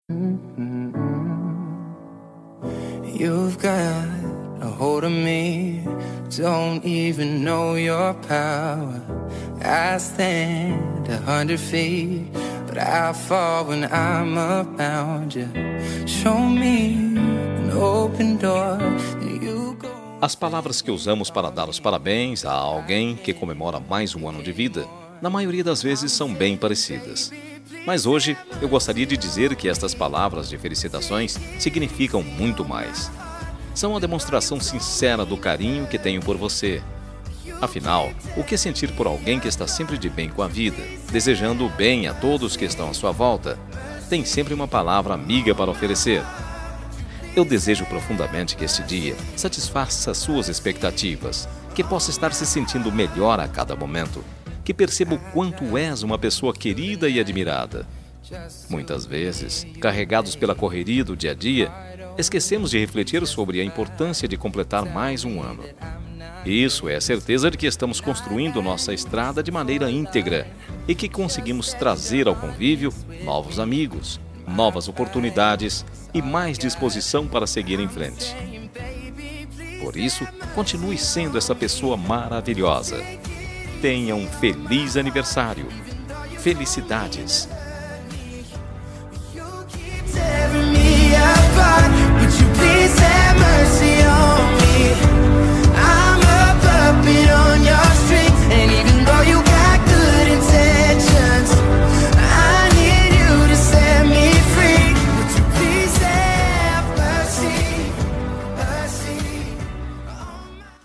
You've got a hold of me, don't even know your power. I stand 100 feet, but I fall when I'm around you. Show me an open door, and you go. As palavras que usamos para dar os parabéns a alguém que comemora mais um ano de vida, na maioria das vezes são bem parecidas. Mas hoje eu gostaria de dizer que estas palavras de felicitações significam muito mais. São a demonstração sincera do carinho que tenho por você. Afinal, o que sentir por alguém que está sempre de bem com a vida, desejando o bem a todos que estão à sua volta, tem sempre uma palavra amiga para oferecer. Eu desejo profundamente que este dia satisfaça suas expectativas, que possa estar se sentindo melhor a cada momento, que perceba o quanto és uma pessoa querida e admirada. Muitas vezes, carregados pela correria do dia a dia, esquecemos de refletir sobre a importância de completar mais um ano. Isso é a certeza de que estamos construindo nossa estrada de maneira íntegra e que conseguimos trazer ao convívio novos amigos, novas oportunidades e mais disposição para seguir em frente. Por isso, continue sendo essa pessoa maravilhosa. Tenha um feliz aniversário. Felicidades! Tearing me apart, would you please have mercy on